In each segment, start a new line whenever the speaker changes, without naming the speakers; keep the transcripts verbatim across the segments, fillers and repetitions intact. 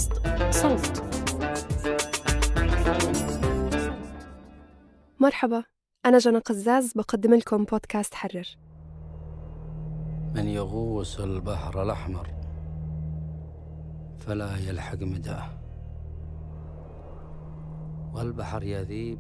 بودكاست صوت. مرحبا، أنا جنى قزاز بقدم لكم بودكاست حرر.
من يغوص البحر الأحمر فلا يلحق مداه، والبحر يذيب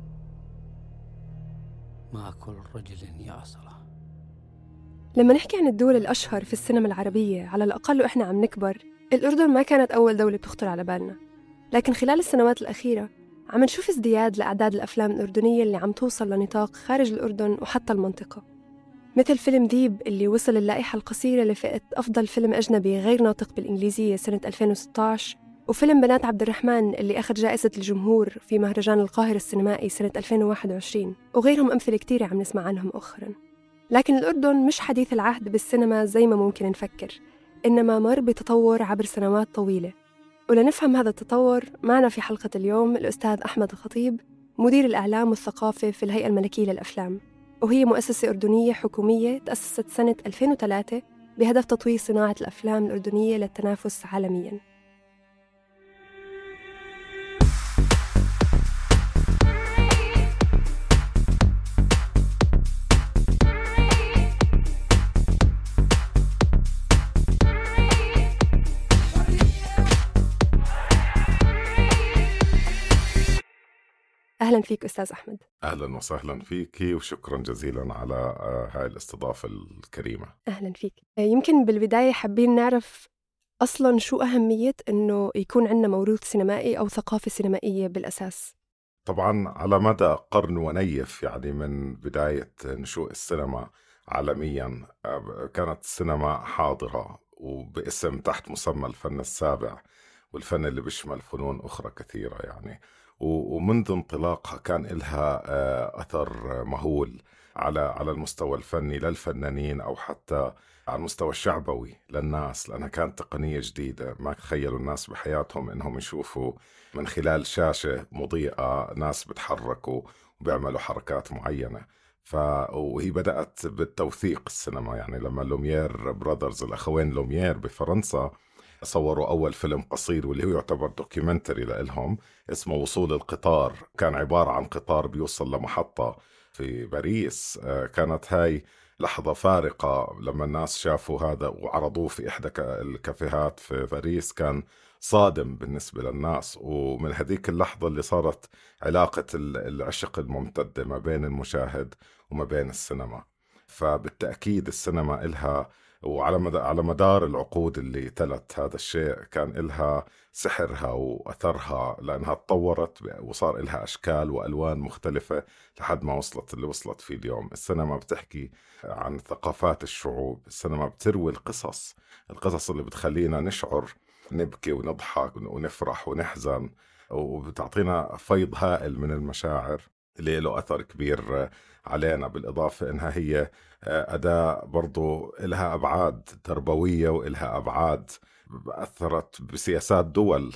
مع كل رجل يعصره.
لما نحكي عن الدول الأشهر في السينما العربية على الأقل وإحنا عم نكبر، الأردن ما كانت أول دولة بتخطر على بالنا. لكن خلال السنوات الأخيرة عم نشوف ازدياد لأعداد الأفلام الأردنية اللي عم توصل لنطاق خارج الأردن وحتى المنطقة، مثل فيلم ذيب اللي وصل اللائحة القصيرة لفئة أفضل فيلم أجنبي غير ناطق بالإنجليزية سنة ألفين وستة عشر، وفيلم بنات عبد الرحمن اللي أخذ جائزة الجمهور في مهرجان القاهرة السينمائي سنة ألفين وواحد وعشرين، وغيرهم أمثلة كتيرة عم نسمع عنهم مؤخراً. لكن الأردن مش حديث العهد بالسينما زي ما ممكن نفكر، إنما مر بتطور عبر سنوات طويلة. ولنفهم هذا التطور معنا في حلقة اليوم الأستاذ أحمد الخطيب، مدير الإعلام والثقافة في الهيئة الملكية للأفلام، وهي مؤسسة أردنية حكومية تأسست سنة ألفين وثلاثة بهدف تطوير صناعة الأفلام الأردنية للتنافس عالمياً. أهلاً فيك أستاذ أحمد.
أهلاً وسهلاً فيك وشكراً جزيلاً على هاي الاستضافة الكريمة.
أهلاً فيك. يمكن بالبداية حابين نعرف أصلاً شو أهمية إنه يكون عندنا موروث سينمائي أو ثقافة سينمائية بالأساس؟
طبعاً على مدى قرن ونيف، يعني من بداية نشوء السينما عالمياً كانت السينما حاضرة وباسم تحت مسمى الفن السابع، والفن اللي بيشمل فنون أخرى كثيرة يعني. ومنذ انطلاقها كان لها أثر مهول على على المستوى الفني للفنانين أو حتى على المستوى الشعبوي للناس، لأنها كانت تقنية جديدة ما تخيلوا الناس بحياتهم إنهم يشوفوا من خلال شاشة مضيئة ناس بتحركوا وبيعملوا حركات معينة. ف... وهي بدأت بالتوثيق السينما، يعني لما لوميير برادرز الأخوين لوميير بفرنسا صوروا أول فيلم قصير واللي هو يعتبر دوكيومنتري لهم اسمه وصول القطار، كان عبارة عن قطار بيوصل لمحطة في باريس. كانت هاي لحظة فارقة لما الناس شافوا هذا وعرضوه في إحدى الكافيهات في باريس، كان صادم بالنسبة للناس. ومن هذيك اللحظة اللي صارت علاقة العشق الممتدة ما بين المشاهد وما بين السينما. فبالتأكيد السينما إلها، وعلى مدى على مدار العقود اللي تلت هذا الشيء كان إلها سحرها وأثرها، لأنها تطورت وصار إلها أشكال وألوان مختلفة لحد ما وصلت اللي وصلت فيه اليوم. السينما بتحكي عن ثقافات الشعوب، السينما بتروي القصص القصص اللي بتخلينا نشعر، نبكي ونضحك ونفرح ونحزن، وبتعطينا فيض هائل من المشاعر اللي له أثر كبير علينا. بالإضافة إنها هي أداة برضو إلها أبعاد تربوية وإلها أبعاد أثرت بسياسات دول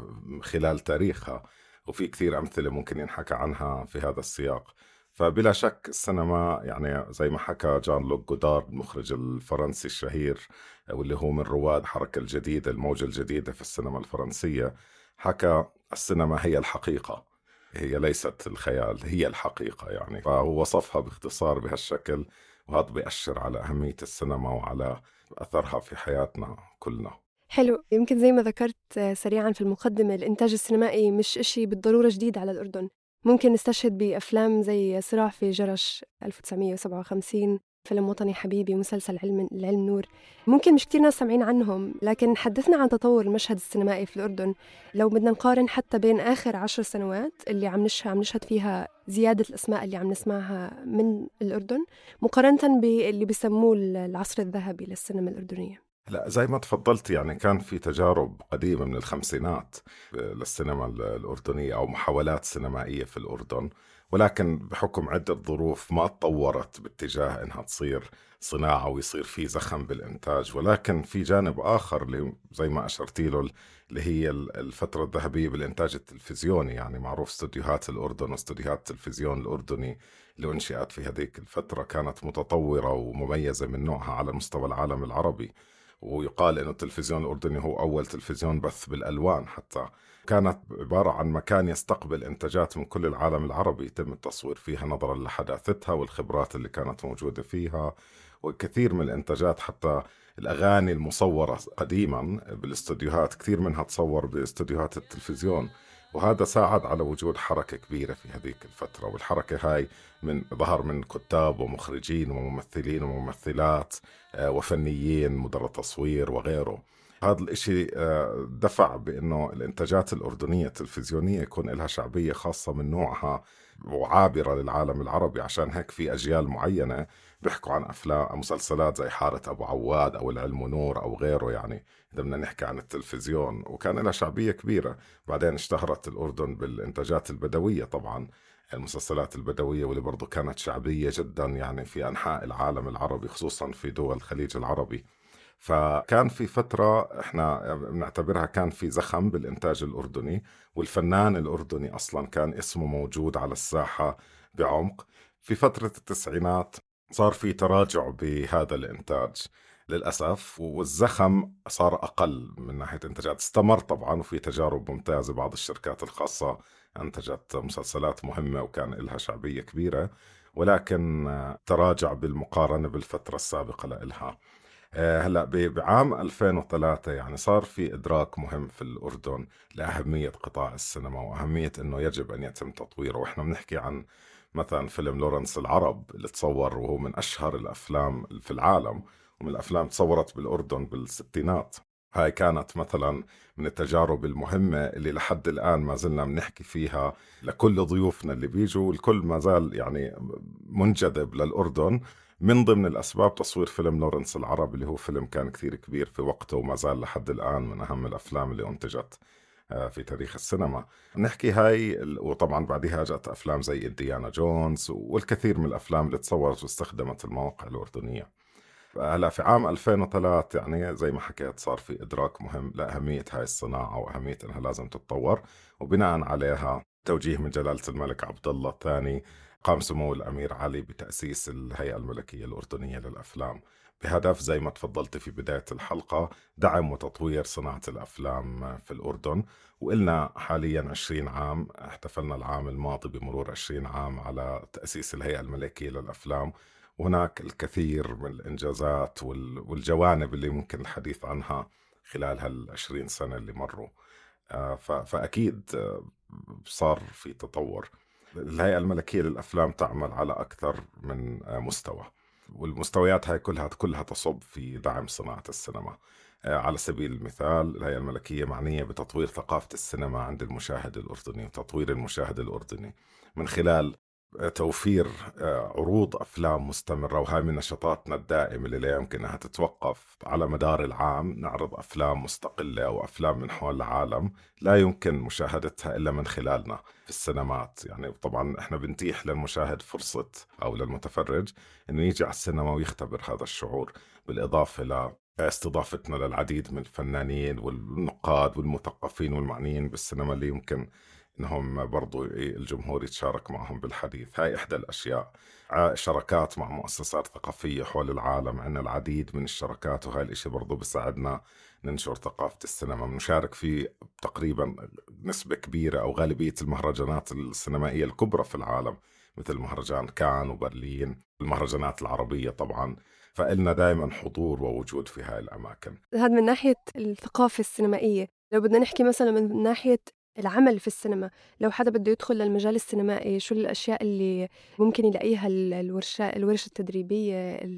خلال تاريخها، وفي كثير أمثلة ممكن ينحكى عنها في هذا السياق. فبلا شك السينما، يعني زي ما حكى جان لوك جودارد المخرج الفرنسي الشهير واللي هو من رواد حركة الجديدة الموجة الجديدة في السينما الفرنسية، حكى السينما هي الحقيقة، هي ليست الخيال، هي الحقيقة يعني. فهو وصفها باختصار بهالشكل، وهذا بيأشر على أهمية السينما وعلى أثرها في حياتنا كلنا.
حلو. يمكن زي ما ذكرت سريعاً في المقدمة، الإنتاج السينمائي مش إشي بالضرورة جديد على الأردن. ممكن نستشهد بأفلام زي صراع في جرش ألف وتسعمية وسبعة وخمسين، فيلم وطني حبيبي، مسلسل علم العلم نور. ممكن مش كتير ناس سمعين عنهم، لكن حدثنا عن تطور المشهد السينمائي في الأردن. لو بدنا نقارن حتى بين آخر عشر سنوات اللي عم نشهد عم نشهد فيها زيادة الأسماء اللي عم نسمعها من الأردن، مقارنة باللي بيسموه العصر الذهبي للسينما الأردنية.
لا، زي ما تفضلت، يعني كان في تجارب قديمة من الخمسينات للسينما الأردنية أو محاولات سينمائية في الأردن، ولكن بحكم عدة ظروف ما تطورت باتجاه إنها تصير صناعة ويصير في زخم بالإنتاج. ولكن في جانب آخر اللي زي ما أشرت له، اللي هي الفترة الذهبية بالإنتاج التلفزيوني. يعني معروف استوديوهات الأردن واستوديوهات التلفزيون الأردني اللي أنشئت في هذيك الفترة كانت متطورة ومميزة من نوعها على مستوى العالم العربي. ويقال إنه التلفزيون الأردني هو أول تلفزيون بث بالألوان حتى. كانت عبارة عن مكان يستقبل إنتاجات من كل العالم العربي يتم التصوير فيها نظرا لحداثتها والخبرات اللي كانت موجودة فيها، وكثير من الإنتاجات حتى الأغاني المصورة قديما بالاستوديوهات كثير منها تصور باستوديوهات التلفزيون. وهذا ساعد على وجود حركة كبيرة في هذيك الفترة، والحركة هاي من ظهر من كتاب ومخرجين وممثلين وممثلات وفنيين مدراء تصوير وغيره. هذا الاشي دفع بأنه الإنتاجات الأردنية التلفزيونية يكون لها شعبية خاصة من نوعها وعابرة للعالم العربي. عشان هيك في أجيال معينة بيحكوا عن أفلام مسلسلات زي حارة أبو عواد أو العلم ونور أو غيره، يعني إذا بدنا نحكي عن التلفزيون، وكان لها شعبية كبيرة. بعدين اشتهرت الأردن بالإنتاجات البدوية، طبعا المسلسلات البدوية واللي برضو كانت شعبية جدا يعني في أنحاء العالم العربي خصوصا في دول الخليج العربي. فكان في فترة احنا بنعتبرها كان في زخم بالإنتاج الأردني، والفنان الأردني أصلا كان اسمه موجود على الساحة بعمق. في فترة التسعينات صار في تراجع بهذا الإنتاج للأسف، والزخم صار أقل من ناحية إنتاجات. استمر طبعا وفي تجارب ممتازة، بعض الشركات الخاصة أنتجت مسلسلات مهمة وكان لها شعبية كبيرة، ولكن تراجع بالمقارنة بالفترة السابقة لإلها. هلا بعام ألفين وثلاثة يعني صار في إدراك مهم في الأردن لأهمية قطاع السينما وأهمية أنه يجب أن يتم تطويره. وإحنا بنحكي عن مثلا فيلم لورنس العرب اللي تصور وهو من أشهر الأفلام في العالم، ومن الأفلام تصورت بالأردن بالستينات. هاي كانت مثلا من التجارب المهمة اللي لحد الآن ما زلنا بنحكي فيها لكل ضيوفنا اللي بيجوا، والكل ما زال يعني منجذب للأردن. من ضمن الأسباب تصوير فيلم لورنس العرب اللي هو فيلم كان كثير كبير في وقته وما زال لحد الآن من أهم الأفلام اللي أنتجت في تاريخ السينما. نحكي هاي، وطبعا بعدها جاءت أفلام زي إنديانا جونز والكثير من الأفلام اللي تصورت واستخدمت المواقع الأردنية. هلا في عام ألفين وثلاثة يعني زي ما حكيت صار في إدراك مهم لأهمية هاي الصناعة وأهمية أنها لازم تتطور، وبناء عليها توجيه من جلالة الملك عبد الله الثاني قام سمو الأمير علي بتأسيس الهيئة الملكية الأردنية للأفلام، بهدف زي ما تفضلت في بداية الحلقة دعم وتطوير صناعة الأفلام في الأردن. وإلنا حاليا عشرين عام، احتفلنا العام الماضي بمرور عشرين عام على تأسيس الهيئة الملكية للأفلام، وهناك الكثير من الإنجازات والجوانب اللي ممكن الحديث عنها خلال هالعشرين سنة اللي مروا. فأكيد صار في تطور. الهيئة الملكية للأفلام تعمل على أكثر من مستوى، والمستويات هاي كلها كلها تصب في دعم صناعة السينما. على سبيل المثال الهيئة الملكية معنية بتطوير ثقافة السينما عند المشاهد الأردني وتطوير المشاهد الأردني من خلال توفير عروض أفلام مستمرة، وهاي من نشاطاتنا الدائمة اللي لا يمكن أنها تتوقف. على مدار العام نعرض أفلام مستقلة أو أفلام من حول العالم لا يمكن مشاهدتها إلا من خلالنا في السينمات. يعني طبعا إحنا بنتيح للمشاهد فرصة أو للمتفرج إنه يجي على السينما ويختبر هذا الشعور، بالإضافة ل استضافتنا للعديد من الفنانين والنقاد والمثقفين والمعنيين بالسينما اللي يمكن إنهم برضو الجمهور يتشارك معهم بالحديث. هاي إحدى الأشياء. شراكات مع مؤسسات ثقافية حول العالم، عندنا العديد من الشراكات، وهاي الإشي برضو بساعدنا ننشر ثقافة السينما. بنشارك في تقريبا نسبة كبيرة أو غالبية المهرجانات السينمائية الكبرى في العالم، مثل مهرجان كان وبرلين، المهرجانات العربية طبعا. فإلنا دائما حضور ووجود في هاي الأماكن.
هذا من ناحية الثقافة السينمائية. لو بدنا نحكي مثلا من ناحية العمل في السينما، لو حدا بده يدخل للمجال السينمائي شو الأشياء اللي ممكن يلاقيها؟ الورشة الورشة التدريبية،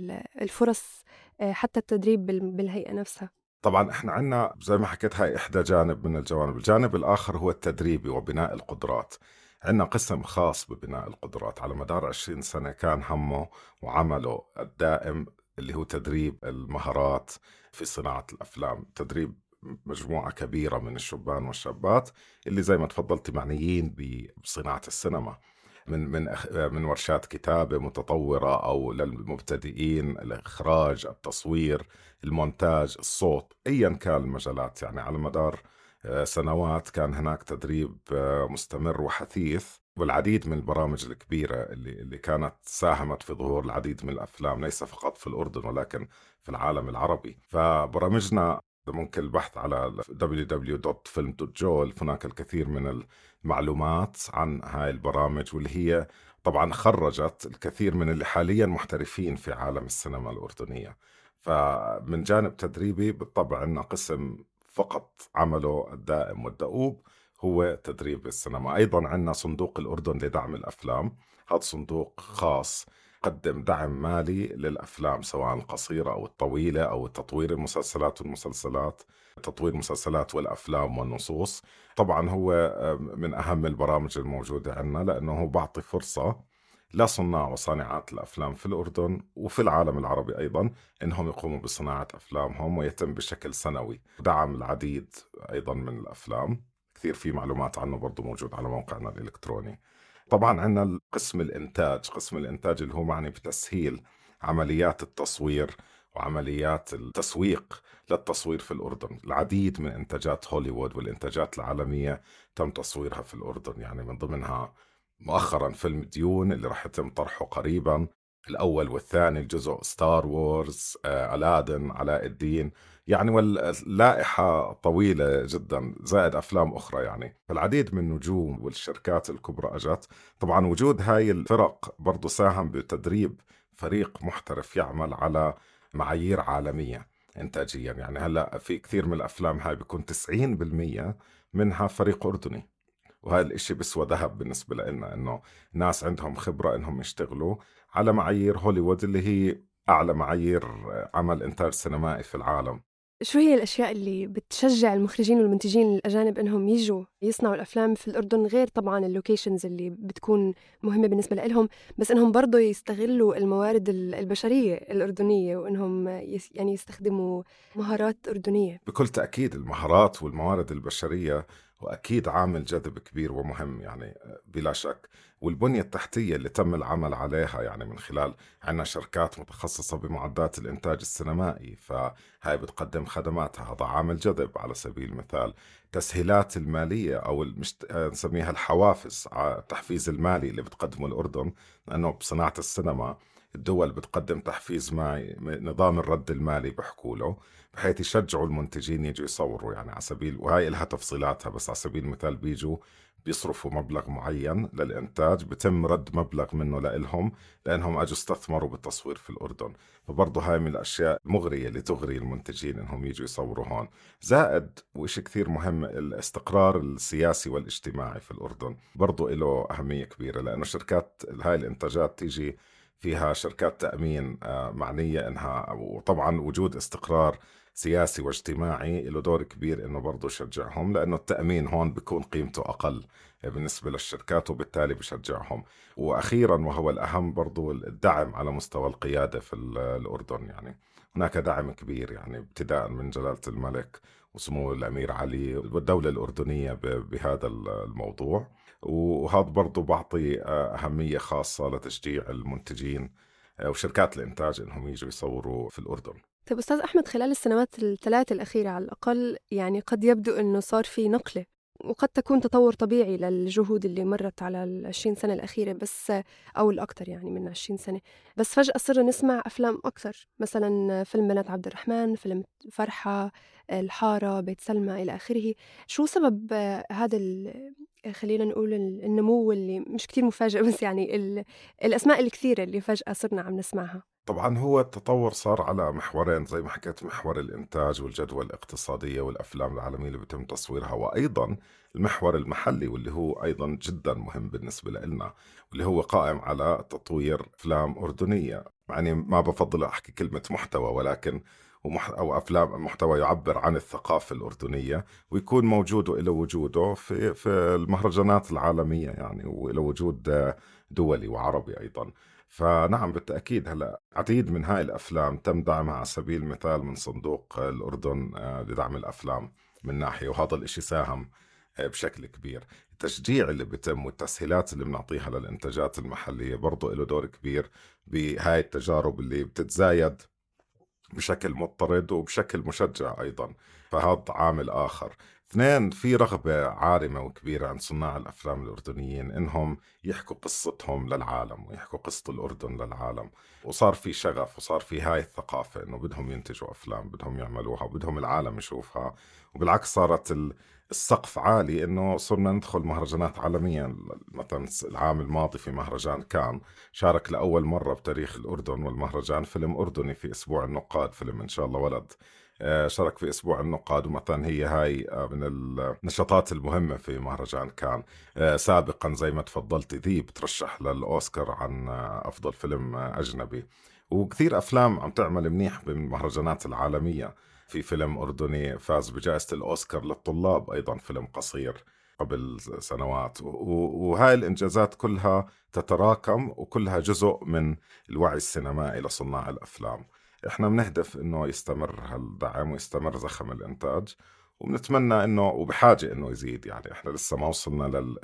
الفرص، حتى التدريب بالهيئة نفسها.
طبعا احنا عنا زي ما حكيت هاي إحدى جانب من الجوانب. الجانب الآخر هو التدريبي وبناء القدرات. عنا قسم خاص ببناء القدرات على مدار عشرين سنة كان همه وعمله الدائم اللي هو تدريب المهارات في صناعة الأفلام، تدريب مجموعة كبيرة من الشبان والشابات اللي زي ما تفضلت معنيين بصناعة السينما، من من من ورشات كتابة متطورة أو للمبتدئين، الإخراج، التصوير، المونتاج، الصوت، أيا كان المجالات. يعني على مدار سنوات كان هناك تدريب مستمر وحثيث والعديد من البرامج الكبيرة اللي, اللي كانت ساهمت في ظهور العديد من الأفلام ليس فقط في الأردن ولكن في العالم العربي. فبرامجنا ممكن البحث على دبليو دبليو دبليو دوت فيلم دوت جول، هناك الكثير من المعلومات عن هاي البرامج، واللي هي طبعا خرجت الكثير من اللي حاليا محترفين في عالم السينما الأردنية. فمن جانب تدريبي بالطبع أنه قسم فقط عمله الدائم والدؤوب هو تدريب السينما. أيضا عندنا صندوق الأردن لدعم الأفلام، هذا صندوق خاص قدم دعم مالي للأفلام سواء القصيرة أو الطويلة أو تطوير المسلسلات والمسلسلات تطوير المسلسلات والأفلام والنصوص. طبعا هو من أهم البرامج الموجودة عندنا لأنه هو بعطي فرصة لصناع وصانعات الأفلام في الأردن وفي العالم العربي أيضا إنهم يقوموا بصناعة أفلامهم، ويتم بشكل سنوي دعم العديد أيضا من الأفلام. كثير في معلومات عنه برضو موجود على موقعنا الإلكتروني. طبعا عندنا قسم الإنتاج، قسم الإنتاج اللي هو معني بتسهيل عمليات التصوير وعمليات التسويق للتصوير في الأردن. العديد من إنتاجات هوليوود والإنتاجات العالمية تم تصويرها في الأردن، يعني من ضمنها مؤخرا فيلم ديون اللي راح يتم طرحه قريبا، الأول والثاني الجزء، ستار وورز، آه، ألادن، علاء الدين، يعني واللائحة طويلة جدا، زائد أفلام أخرى. يعني فالعديد من النجوم والشركات الكبرى أجت. طبعا وجود هاي الفرق برضو ساهم بتدريب فريق محترف يعمل على معايير عالمية إنتاجيا. يعني هلأ في كثير من الأفلام هاي بيكون تسعين بالمية منها فريق أردني، وهذا الاشي بسوى ذهب بالنسبة لنا، انه ناس عندهم خبرة انهم يشتغلوا على معايير هوليوود اللي هي اعلى معايير عمل انتاج سينمائي في العالم.
شو هي الأشياء اللي بتشجع المخرجين والمنتجين الأجانب إنهم يجوا يصنعوا الأفلام في الأردن، غير طبعاً اللوكيشنز اللي بتكون مهمة بالنسبة لهم، بس إنهم برضو يستغلوا الموارد البشرية الأردنية، وإنهم يس يعني يستخدموا مهارات أردنية؟
بكل تأكيد المهارات والموارد البشرية وأكيد عامل جذب كبير ومهم، يعني بلا شك. والبنية التحتية اللي تم العمل عليها، يعني من خلال عنا شركات متخصصة بمعدات الإنتاج السينمائي، فهاي بتقدم خدماتها، هذا عامل جذب. على سبيل المثال تسهيلات المالية أو المشت... نسميها الحوافز، التحفيز المالي اللي بتقدمه الأردن، لأنه بصناعة السينما الدول بتقدم تحفيز مالي، نظام الرد المالي بحكوا له، بحيث يشجعوا المنتجين يجوا يصوروا. يعني على سبيل، وهي لها تفصيلاتها، بس على سبيل المثال بيجوا بيصرفوا مبلغ معين للإنتاج، بتم رد مبلغ منه لإلهم لأنهم أجوا استثمروا بالتصوير في الأردن. فبرضه هاي من الأشياء المغرية اللي تغري المنتجين إنهم يجوا يصوروا هون. زائد وإشي كثير مهم، الاستقرار السياسي والاجتماعي في الأردن برضه له أهمية كبيرة، لأنه شركات هاي الإنتاجات تيجي فيها شركات تأمين معنية إنها، وطبعا وجود استقرار سياسي واجتماعي له دور كبير إنه برضو يشجعهم، لأنه التأمين هون بيكون قيمته أقل بالنسبة للشركات، وبالتالي بشجعهم. وأخيرا وهو الأهم برضو الدعم على مستوى القيادة في الأردن. يعني هناك دعم كبير، يعني ابتداء من جلالة الملك وسمو الأمير علي والدولة الأردنية بهذا الموضوع، وهذا برضو بعطي أهمية خاصة لتشجيع المنتجين وشركات الإنتاج إنهم يجوا يصوروا في الأردن.
طيب أستاذ أحمد، خلال السنوات الثلاث الأخيرة على الأقل، يعني قد يبدو أنه صار في نقلة، وقد تكون تطور طبيعي للجهود اللي مرت على العشرين سنة الأخيرة بس، أو الأكثر يعني من عشرين سنة، بس فجأة صرنا نسمع أفلام أكثر، مثلا فيلم بنات عبد الرحمن، فيلم فرحة، الحارة، بيت سلمى، إلى آخره. شو سبب هذا خلينا نقول النمو اللي مش كتير مفاجئ، بس يعني الأسماء الكثيرة اللي فجأة صرنا عم نسمعها؟
طبعا هو التطور صار على محورين زي ما حكيت، محور الإنتاج والجدوى الاقتصادية والأفلام العالمية اللي بيتم تصويرها، وأيضا المحور المحلي واللي هو أيضا جدا مهم بالنسبة لنا، واللي هو قائم على تطوير أفلام أردنية. يعني ما بفضل أحكي كلمة محتوى، ولكن ومح... أو أفلام محتوى يعبر عن الثقافة الأردنية، ويكون موجود وإله وجوده في في المهرجانات العالمية، يعني وإله وجود دولي وعربي أيضا. فنعم بالتأكيد هلأ عديد من هاي الأفلام تم دعمها على سبيل المثال من صندوق الأردن لدعم الأفلام من ناحية، وهذا الإشي ساهم بشكل كبير. التشجيع اللي بيتم والتسهيلات اللي بنعطيها للإنتاجات المحلية برضو له دور كبير بهاي التجارب اللي بتتزايد بشكل مضطرد وبشكل مشجع أيضا، فهذا عامل آخر. اثنين، في رغبة عارمة وكبيرة عند صناع الأفلام الأردنيين إنهم يحكوا قصتهم للعالم ويحكوا قصة الأردن للعالم، وصار في شغف وصار في هاي الثقافة إنه بدهم ينتجوا أفلام، بدهم يعملوها وبدهم العالم يشوفها. وبالعكس صارت ال- السقف عالي إنه صرنا ندخل مهرجانات عالمية. مثلا العام الماضي في مهرجان كان شارك لأول مرة بتاريخ الأردن والمهرجان فيلم أردني في أسبوع النقاد، فيلم إن شاء الله ولد. آه، شارك في أسبوع النقاد، ومثلا هي هاي آه، من النشاطات المهمة في مهرجان كان. آه، سابقا زي ما تفضلت ذي بترشح للأوسكار عن آه، أفضل فيلم آه، أجنبي. وكثير أفلام عم تعمل منيح بالمهرجانات العالمية. في فيلم أردني فاز بجائزة الأوسكار للطلاب أيضا، فيلم قصير قبل سنوات. و- و- وهاي الإنجازات كلها تتراكم وكلها جزء من الوعي السينمائي لصناع الأفلام. احنا بنهدف انه يستمر هالدعم ويستمر زخم الانتاج، وبنتمنى انه وبحاجة انه يزيد. يعني احنا لسه ما وصلنا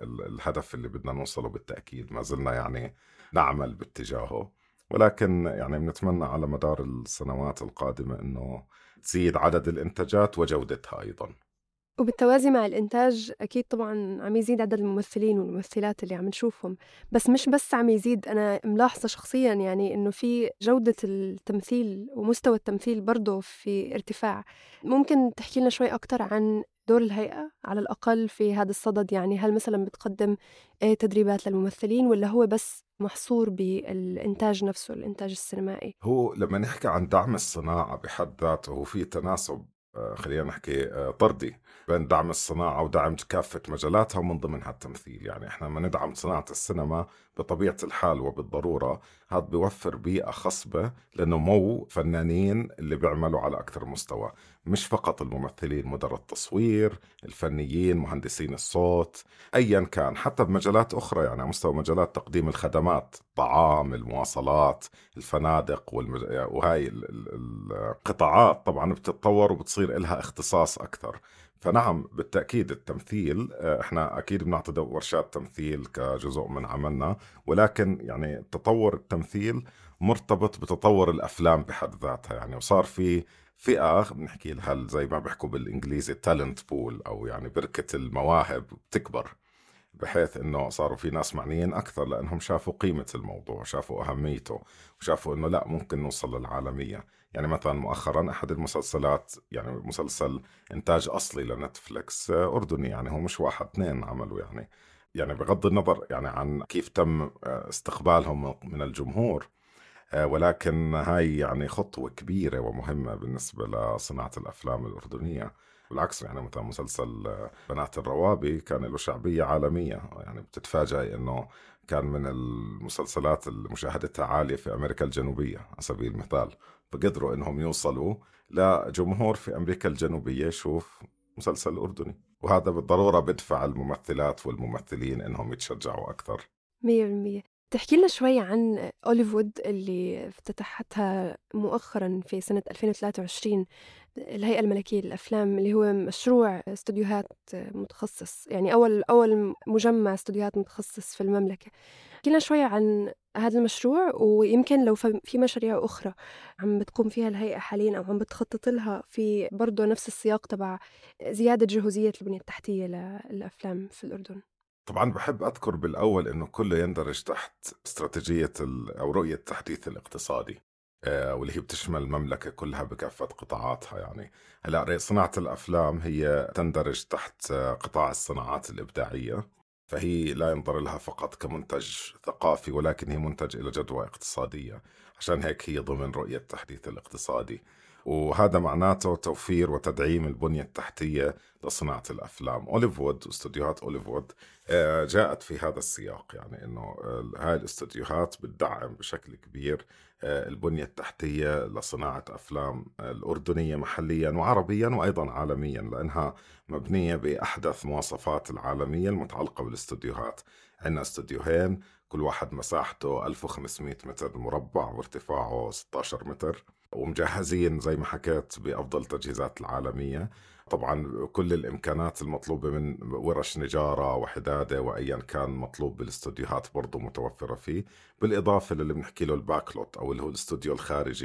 للهدف اللي بدنا نوصله بالتأكيد، ما زلنا يعني نعمل باتجاهه، ولكن يعني بنتمنى على مدار السنوات القادمة انه تزيد عدد الانتاجات وجودتها ايضا.
وبالتوازي مع الإنتاج أكيد طبعاً عم يزيد عدد الممثلين والممثلات اللي عم نشوفهم، بس مش بس عم يزيد، أنا ملاحظة شخصياً يعني إنه في جودة التمثيل ومستوى التمثيل برضه في ارتفاع. ممكن تحكي لنا شوي أكتر عن دور الهيئة على الأقل في هذا الصدد؟ يعني هل مثلاً بتقدم آه، تدريبات للممثلين، ولا هو بس محصور بالإنتاج نفسه، الإنتاج السينمائي؟
هو لما نحكي عن دعم الصناعة بحد ذاته هو في تناسب، آه، خلينا نحكي آه، طردي بين دعم الصناعة ودعم كافة مجالاتها ومن ضمنها التمثيل. يعني احنا لما ندعم صناعة السينما بطبيعة الحال وبالضرورة هذا بيوفر بيئة خصبة لنمو فنانين اللي بيعملوا على أكثر مستوى، مش فقط الممثلين، مدراء التصوير، الفنيين، مهندسين الصوت، أيا كان، حتى بمجالات أخرى. يعني على مستوى مجالات تقديم الخدمات، طعام، المواصلات، الفنادق والمج... وهاي ال- ال- القطاعات طبعا بتتطور وبتصير إلها اختصاص أكثر. فنعم بالتأكيد التمثيل، آه، احنا أكيد بنعطي دو- ورشات تمثيل كجزء من عملنا، ولكن يعني تطور التمثيل مرتبط بتطور الأفلام بحد ذاتها. يعني وصار في فئة بنحكي لها زي ما بيحكوا بالإنجليزي talent pool، أو يعني بركة المواهب بتكبر، بحيث انه صاروا في ناس معنيين اكثر لانهم شافوا قيمة الموضوع، شافوا اهميته، وشافوا انه لا ممكن نوصل للعالمية. يعني مثلا مؤخرا احد المسلسلات، يعني مسلسل انتاج اصلي لنتفليكس آه، اردني، يعني هو مش واحد اثنين عملوا، يعني يعني بغض النظر يعني عن كيف تم آه، استقبالهم من الجمهور، آه، ولكن هاي يعني خطوة كبيرة ومهمة بالنسبة لصناعة الأفلام الأردنية. بالعكس يعني مثلا مسلسل آه، بنات الروابي كان له شعبية عالمية، يعني بتتفاجئ إنه كان من المسلسلات اللي مشاهدتها عالية في أمريكا الجنوبية على سبيل المثال. فقدروا إنهم يوصلوا لجمهور في أمريكا الجنوبية يشوف مسلسل أردني، وهذا بالضرورة بدفع الممثلات والممثلين إنهم يتشجعوا أكثر.
مية بالمية. تحكي لنا شوي عن أوليفود اللي افتتحتها مؤخرا في سنة ألفين وثلاثة وعشرين، الهيئة الملكية للأفلام، اللي هو مشروع استوديوهات متخصص، يعني أول أول مجمع استوديوهات متخصص في المملكة. احكي لنا شوي عن هذا المشروع، ويمكن لو ف- في مشاريع أخرى عم بتقوم فيها الهيئة حاليا أو عم بتخطط لها في برضه نفس السياق تبع زيادة جهوزية البنية التحتية للأفلام في الأردن.
طبعا بحب أذكر بالأول أنه كله يندرج تحت استراتيجية ال- أو رؤية التحديث الاقتصادي، آه، واللي هي بتشمل المملكة كلها بكافة قطاعاتها. يعني هلا صناعة الأفلام هي تندرج تحت آه، قطاع الصناعات الإبداعية، فهي لا ينظر لها فقط كمنتج ثقافي، ولكن هي منتج إلى جدوى اقتصادية. عشان هيك هي ضمن رؤية التحديث الاقتصادي، وهذا معناته توفير وتدعيم البنية التحتية لصناعة الأفلام. أوليفوود واستوديوهات أوليفوود آه، جاءت في هذا السياق، يعني انه آه، هاي الاستديوهات بتدعم بشكل كبير آه، البنية التحتية لصناعة أفلام آه، الأردنية محليا وعربيا وأيضا عالميا، لأنها مبنية بأحدث مواصفات العالمية المتعلقة بالاستديوهات. عندنا استديوهين كل واحد مساحته ألف وخمسمائة متر مربع وارتفاعه ستة عشر متر، ومجهزين زي ما حكيت بأفضل التجهيزات العالمية. طبعا كل الإمكانات المطلوبة من ورش نجارة وحدادة وأيا كان مطلوب بالاستوديوهات برضو متوفرة فيه، بالإضافة للي بنحكي له الباكلوت أو اللي هو الاستوديو الخارجي،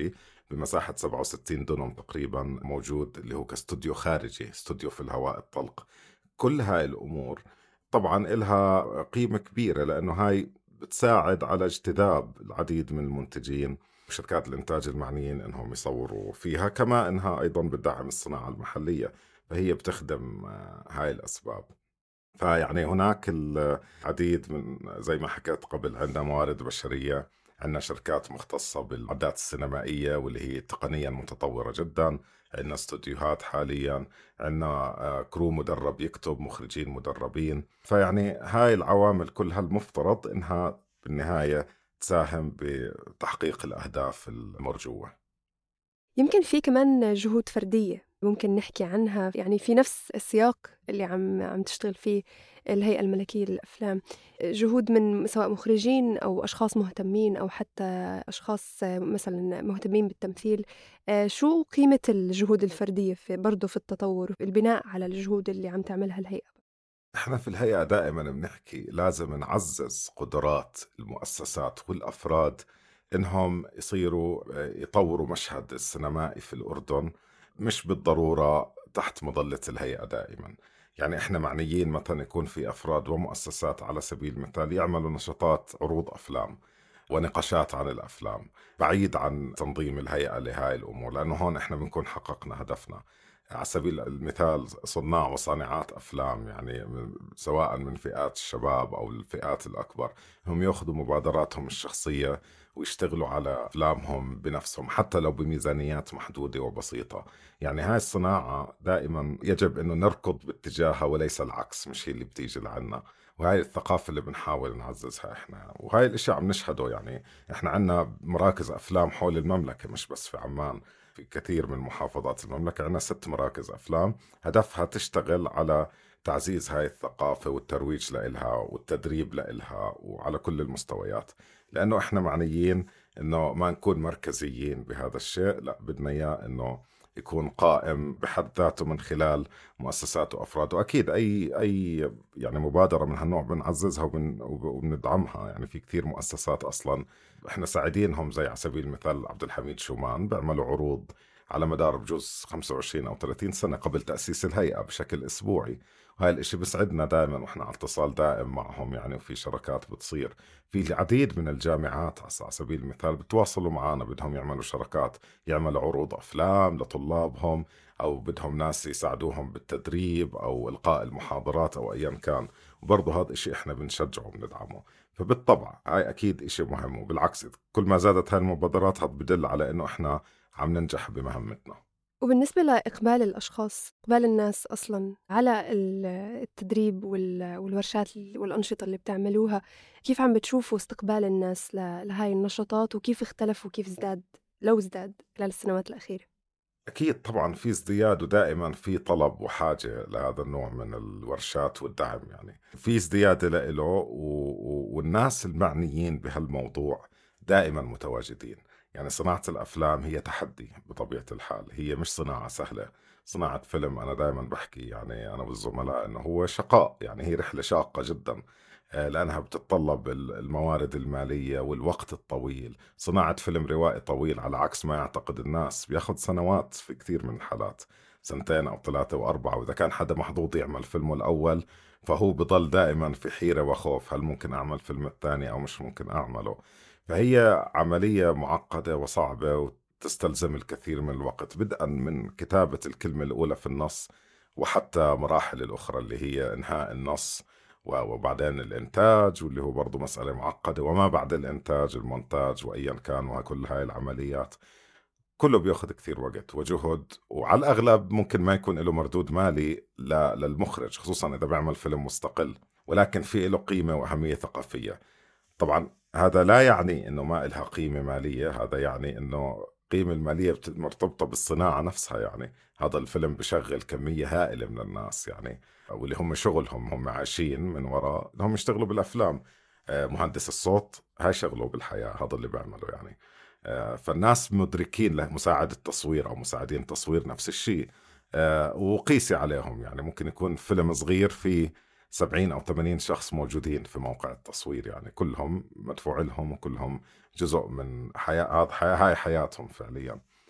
بمساحة سبعة وستين دونم تقريبا موجود، اللي هو كاستوديو خارجي، استوديو في الهواء الطلق. كل هاي الأمور طبعا إلها قيمة كبيرة، لأنه هاي بتساعد على اجتذاب العديد من المنتجين وشركات الإنتاج المعنيين إنهم يصوروا فيها، كما إنها أيضا بتدعم الصناعة المحلية، فهي بتخدم هاي الأسباب. فيعني هناك العديد من، زي ما حكيت قبل، عندنا موارد بشرية، عندنا شركات مختصة بالعدات السينمائية واللي هي تقنيا متطورة جدا، عندنا استوديوهات حاليا، عندنا كرو مدرب يكتب، مخرجين مدربين. فيعني هاي العوامل كلها المفترض إنها بالنهاية تساهم بتحقيق الأهداف المرجوة.
يمكن في كمان جهود فردية ممكن نحكي عنها، يعني في نفس السياق اللي عم عم تشتغل فيه الهيئة الملكية للأفلام، جهود من سواء مخرجين أو أشخاص مهتمين أو حتى أشخاص مثلا مهتمين بالتمثيل. شو قيمة الجهود الفردية في برضو في التطور، البناء على الجهود اللي عم تعملها الهيئة؟
احنا في الهيئة دائما بنحكي لازم نعزز قدرات المؤسسات والأفراد إنهم يصيروا يطوروا مشهد السينمائي في الأردن، مش بالضرورة تحت مظلة الهيئة دائما. يعني إحنا معنيين مثلا يكون في أفراد ومؤسسات على سبيل المثال يعملوا نشاطات عروض أفلام ونقاشات عن الأفلام بعيد عن تنظيم الهيئة لهاي الأمور، لأنه هون إحنا بنكون حققنا هدفنا. على سبيل المثال صناع وصانعات أفلام، يعني سواء من فئات الشباب أو الفئات الأكبر، هم يأخذوا مبادراتهم الشخصية ويشتغلوا على أفلامهم بنفسهم حتى لو بميزانيات محدودة وبسيطة. يعني هاي الصناعة دائما يجب أنه نركض باتجاهها وليس العكس، مش هي اللي بتيجي لعنا. وهاي الثقافة اللي بنحاول نعززها إحنا، وهاي الاشياء عم نشهده. يعني إحنا عنا مراكز أفلام حول المملكة، مش بس في عمان، في كثير من محافظات المملكة عنا ست مراكز أفلام هدفها تشتغل على تعزيز هاي الثقافة والترويج لإلها والتدريب لإلها وعلى كل المستويات. لأنه إحنا معنيين إنه ما نكون مركزيين بهذا الشيء، لا، بدنا إياه إنه يكون قائم بحد ذاته من خلال مؤسسات وأفراد. وأكيد أي أي يعني مبادرة من هالنوع بنعززها وبن وبندعمها. يعني في كثير مؤسسات أصلا إحنا ساعدينهم، زي على سبيل المثال عبد الحميد شومان، بيعملوا عروض على مدار بجوز خمسة وعشرين أو ثلاثين سنة قبل تأسيس الهيئة بشكل أسبوعي. وهاي الاشي بسعدنا دائما وإحنا على اتصال دائم معهم، يعني وفي شراكات بتصير في العديد من الجامعات على سبيل المثال بتواصلوا معنا، بدهم يعملوا شراكات، يعملوا عروض أفلام لطلابهم، أو بدهم ناس يساعدوهم بالتدريب أو إلقاء المحاضرات أو أيا كان. وبرضه هذا إشي إحنا بنشجعه وبندعمه. فبالطبع هاي أكيد إشي مهم، وبالعكس كل ما زادت هاي المبادرات هذا بدل على إنه إحنا عم ننجح بمهمتنا.
وبالنسبة لإقبال الأشخاص، إقبال الناس أصلاً على التدريب والورشات والأنشطة اللي بتعملوها، كيف عم بتشوفوا استقبال الناس لهاي النشاطات، وكيف اختلف وكيف ازداد لو ازداد خلال السنوات الأخيرة؟
أكيد طبعا في ازدياد، ودائما في طلب وحاجة لهذا النوع من الورشات والدعم. يعني في ازدياد له، والناس المعنيين بهالموضوع دائما متواجدين. يعني صناعة الأفلام هي تحدي بطبيعة الحال، هي مش صناعة سهلة. صناعة فيلم أنا دائما بحكي، يعني أنا والزملاء، أنه هو شقاء، يعني هي رحلة شاقة جدا، لأنها بتتطلب الموارد المالية والوقت الطويل. صناعة فيلم روائي طويل على عكس ما يعتقد الناس، بياخد سنوات في كثير من الحالات، سنتين أو ثلاثة وأربعة. وإذا كان حدا محظوظ يعمل فيلمه الأول فهو بضل دائما في حيرة وخوف، هل ممكن أعمل فيلم الثاني أو مش ممكن أعمله. فهي عملية معقدة وصعبة وتستلزم الكثير من الوقت، بدءا من كتابة الكلمة الأولى في النص، وحتى مراحل الأخرى اللي هي إنهاء النص، وبعدين الإنتاج، واللي هو برضو مسألة معقدة، وما بعد الإنتاج المونتاج وأيا كان. وكل هاي العمليات كله بيأخذ كثير وقت وجهد، وعلى الأغلب ممكن ما يكون له مردود مالي للمخرج، خصوصا إذا بيعمل فيلم مستقل، ولكن في له قيمة وأهمية ثقافية. طبعا هذا لا يعني إنه ما إلها قيمة مالية، هذا يعني إنه قيمة المالية مرتبطة بالصناعة نفسها. يعني هذا الفيلم بشغل كمية هائلة من الناس، يعني واللي هم شغلهم، هم عايشين من وراء هم يشتغلوا بالأفلام. مهندس الصوت هاي شغله بالحياة، هذا اللي بيعمله يعني. فالناس مدركين له. مساعد التصوير أو مساعدين التصوير نفس الشيء، وقيسي عليهم. يعني ممكن يكون فيلم صغير فيه سبعين أو ثمانين شخص موجودين في موقع التصوير، يعني كلهم مدفوع لهم وكلهم جزء من حياة، هاي حياتهم فعليا.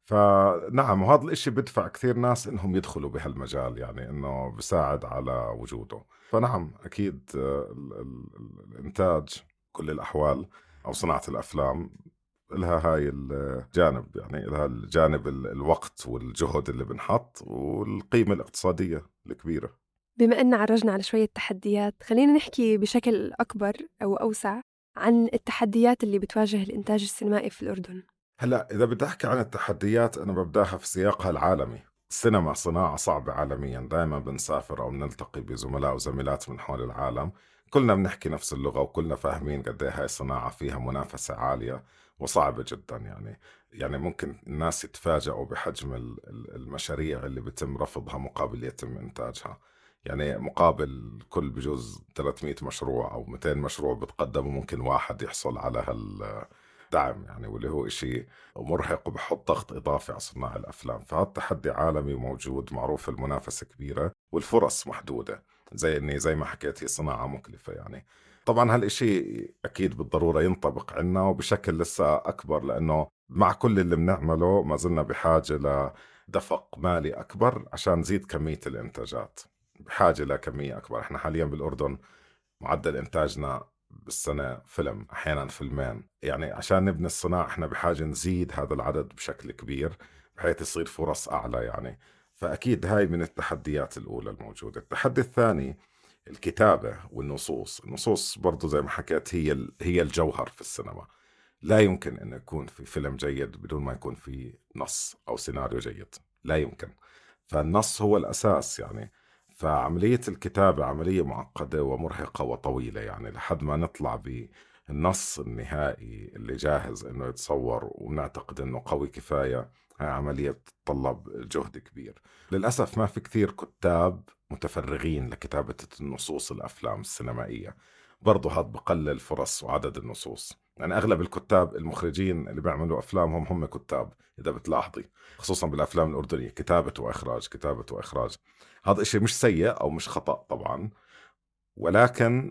فنعم، وهذا الاشي بدفع كثير ناس انهم يدخلوا بهالمجال، يعني انه بساعد على وجوده. فنعم اكيد آه، ال- ال- الانتاج كل الاحوال او صناعة الافلام لها هاي الجانب، يعني لها الجانب ال- الوقت والجهد اللي بنحط والقيمة الاقتصادية الكبيرة.
بما أن عرجنا على شوية تحديات، خلينا نحكي بشكل أكبر أو أوسع عن التحديات اللي بتواجه الإنتاج السينمائي في الأردن.
هلا إذا بدي أحكي عن التحديات أنا ببداها في سياقها العالمي. السينما صناعة صعبة عالميا، دائما بنسافر أو بنلتقي بزملاء وزميلات من حول العالم، كلنا بنحكي نفس اللغة وكلنا فاهمين قد إيه هاي الصناعة فيها منافسة عالية وصعبة جدا. يعني يعني ممكن الناس يتفاجئوا بحجم ال- ال- المشاريع اللي بيتم رفضها مقابل يتم إنتاجها. يعني مقابل كل بجوز ثلاثمئة مشروع أو مئتين مشروع بتقدم وممكن واحد يحصل على هال دعم، يعني واللي هو إشي مرهق وبحط ضغط إضافي على صناع الأفلام. فهذا تحدي عالمي موجود، معروف المنافسة كبيرة والفرص محدودة، زي إني زي ما حكيت هي صناعة مكلفة. يعني طبعا هالإشي أكيد بالضرورة ينطبق عنا وبشكل لسه أكبر، لأنه مع كل اللي بنعمله ما زلنا بحاجة لدفق مالي أكبر عشان نزيد كمية الإنتاجات، بحاجة لكمية أكبر. إحنا حاليا بالأردن معدل إنتاجنا بالسنة فيلم، أحيانا فيلمين. يعني عشان نبني الصناعة إحنا بحاجة نزيد هذا العدد بشكل كبير بحيث يصير فرص أعلى. يعني فأكيد هاي من التحديات الأولى الموجودة. التحدي الثاني الكتابة والنصوص. النصوص برضو زي ما حكيت هي ال- هي الجوهر في السينما. لا يمكن أن يكون في فيلم جيد بدون ما يكون في نص أو سيناريو جيد، لا يمكن. فالنص هو الأساس يعني. فعملية الكتابة عملية معقدة ومرهقة وطويلة، يعني لحد ما نطلع بالنص النهائي اللي جاهز إنه يتصور ونعتقد إنه قوي كفاية، هاي عملية بتتطلب جهد كبير. للأسف ما في كثير كتاب متفرغين لكتابة النصوص الأفلام السينمائية، برضو هذا بقلل فرص وعدد النصوص. يعني أغلب الكتاب المخرجين اللي بيعملوا أفلامهم هم كتاب، إذا بتلاحظي خصوصا بالأفلام الأردنية، كتابة وإخراج كتابة وإخراج. هذا إشي مش سيء أو مش خطأ طبعا، ولكن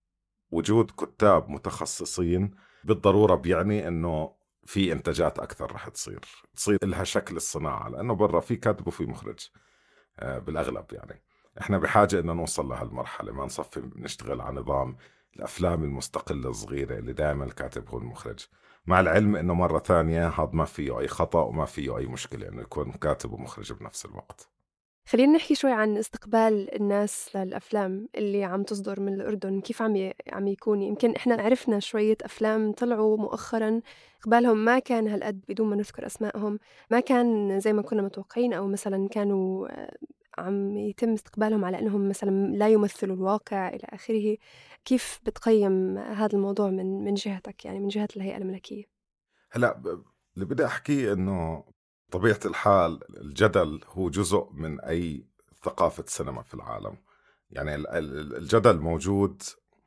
وجود كتاب متخصصين بالضرورة بيعني إنه في إنتاجات أكثر رح تصير تصير لها شكل الصناعة، لأنه برا في كاتب وفي مخرج آه، بالأغلب. يعني إحنا بحاجة إن نوصل لهالمرحلة، ما نصفي نشتغل على نظام الأفلام المستقلة الصغيرة اللي دائما الكاتب هو المخرج، مع العلم إنه مرة ثانية هذا ما فيه أي خطأ وما فيه أي مشكلة إنه يكون كاتب ومخرج بنفس الوقت.
خلينا نحكي شوي عن استقبال الناس للأفلام اللي عم تصدر من الأردن، كيف عم ي... عم يكون. يمكن إحنا عرفنا شوية أفلام طلعوا مؤخرا إقبالهم ما كان هالقد، بدون ما نذكر أسمائهم، ما كان زي ما كنا متوقعين، أو مثلا كانوا آه، عم يتم استقبالهم على أنهم مثلا لا يمثلوا الواقع إلى آخره. كيف بتقيم هذا الموضوع من من جهتك، يعني من جهة الهيئة الملكية؟
هلا ب- اللي بدي أحكيه إنه طبيعة الحال الجدل هو جزء من أي ثقافة سينما في العالم. يعني ال- ال- الجدل موجود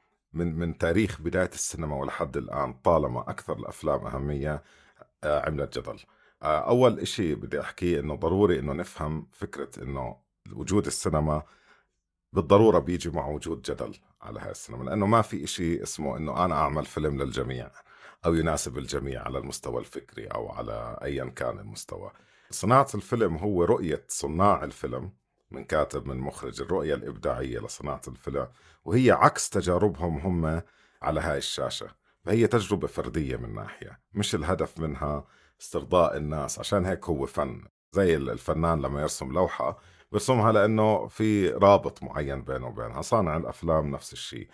من من تاريخ بداية السينما ولحد الآن، طالما أكثر الأفلام أهمية آه، عملت جدل. آه، أول إشي بدي أحكيه إنه ضروري إنه نفهم فكرة إنه وجود السينما بالضرورة بيجي مع وجود جدل على هاي السينما، لأنه ما في إشي اسمه إنه أنا أعمل فيلم للجميع أو يناسب الجميع على المستوى الفكري أو على أيا كان المستوى. صناعة الفيلم هو رؤية صناع الفيلم، من كاتب من مخرج، الرؤية الإبداعية لصناعة الفيلم، وهي عكس تجاربهم هم على هاي الشاشة. فهي تجربة فردية من ناحية، مش الهدف منها استرضاء الناس. عشان هيك هو فن، زي الفنان لما يرسم لوحة برسمها لأنه في رابط معين بينه وبينها. صانع الأفلام نفس الشيء.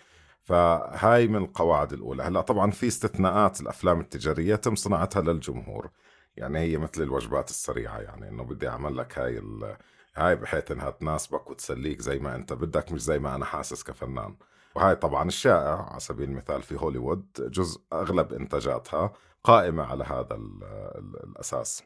فهاي من القواعد الأولى. هلا طبعا في استثناءات، الأفلام التجارية تم صناعتها للجمهور، يعني هي مثل الوجبات السريعة، يعني إنه بدي أعمل لك هاي ال... هاي بحيث إنها تناسبك وتسليك زي ما أنت بدك، مش زي ما أنا حاسس كفنان. وهاي طبعا الشائع، على سبيل المثال في هوليوود جزء أغلب إنتاجاتها قائمة على هذا ال... ال... الأساس.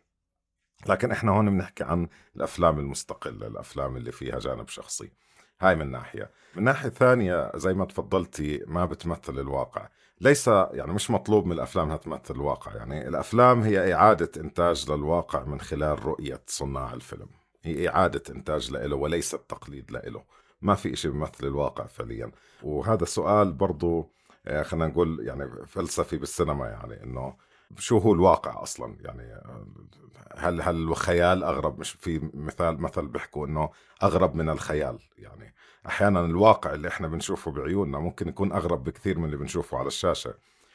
لكن احنا هون بنحكي عن الافلام المستقله، الافلام اللي فيها جانب شخصي. هاي من ناحيه. من ناحيه ثانيه زي ما تفضلتي ما بتمثل الواقع. ليس يعني مش مطلوب من الافلام انها تمثل الواقع، يعني الافلام هي اعاده انتاج للواقع من خلال رؤيه صناع الفيلم، هي اعاده انتاج له وليس التقليد له. ما في إشي بيمثل الواقع فعليا. وهذا سؤال برضو آه، خلينا نقول يعني فلسفي بالسينما، يعني انه شو هو الواقع أصلا. يعني هل هل الخيال أغرب؟ مش في مثال مثل بيحكوا إنه أغرب من الخيال. يعني أحيانا الواقع اللي إحنا بنشوفه بعيوننا ممكن يكون أغرب بكثير من اللي بنشوفه على الشاشة.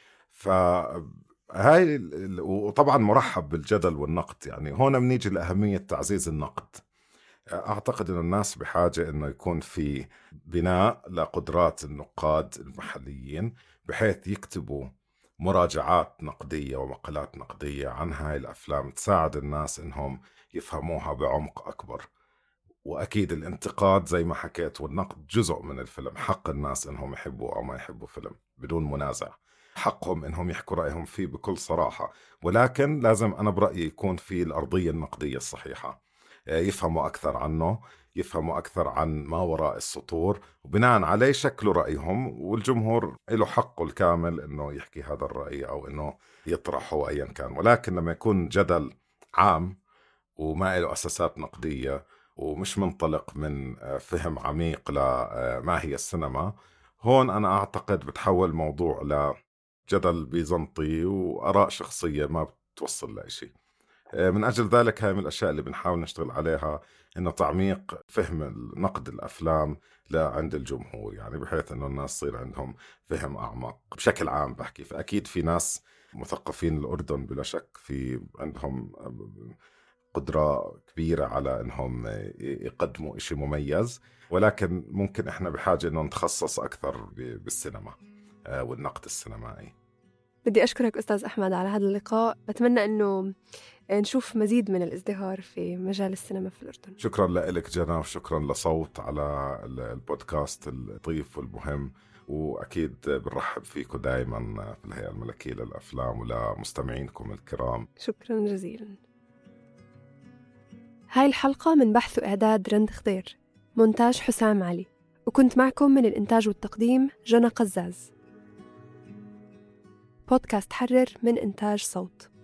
فهاي وطبعا مرحب بالجدل والنقد. يعني هون بنيجي لأهمية تعزيز النقد. أعتقد أن الناس بحاجة أنه يكون في بناء لقدرات النقاد المحليين بحيث يكتبوا مراجعات نقدية ومقالات نقدية عن هاي الأفلام تساعد الناس أنهم يفهموها بعمق أكبر. وأكيد الانتقاد زي ما حكيت والنقد جزء من الفيلم. حق الناس أنهم يحبوا أو ما يحبوا فيلم بدون منازع، حقهم أنهم يحكوا رأيهم فيه بكل صراحة، ولكن لازم أنا برأيي يكون في الأرضية النقدية الصحيحة، يفهموا أكثر عنه، يفهموا أكثر عن ما وراء السطور، وبناء عليه شكلوا رأيهم. والجمهور له حقه الكامل أنه يحكي هذا الرأي أو أنه يطرحه أيا كان. ولكن لما يكون جدل عام وما له أساسات نقدية ومش منطلق من فهم عميق لما هي السينما، هون أنا أعتقد بتحول موضوع لجدل بيزنطي وآراء شخصية ما بتوصل لأي. من أجل ذلك هاي من الأشياء اللي بنحاول نشتغل عليها، إنه تعميق فهم نقد الأفلام لعند الجمهور، يعني بحيث إنه الناس يصير عندهم فهم أعمق بشكل عام. بحكي فأكيد في ناس مثقفين الأردن بلا شك في عندهم قدرة كبيرة على إنهم يقدموا إشي مميز، ولكن ممكن إحنا بحاجة إنه نتخصص أكثر بالسينما والنقد السينمائي.
بدي أشكرك أستاذ أحمد على هذا اللقاء. بتمنى أنه نشوف مزيد من الازدهار في مجال السينما في الأردن.
شكرا لك جنى، وشكرا لصوت على البودكاست اللطيف والمهم، وأكيد بنرحب فيكم دائما في الهيئة الملكية للأفلام ولمستمعينكم الكرام.
شكرا جزيلا. هاي الحلقة من بحث وإعداد رند خضير، مونتاج حسام علي، وكنت معكم من الإنتاج والتقديم جنى قزاز. بودكاست حرر من إنتاج صوت.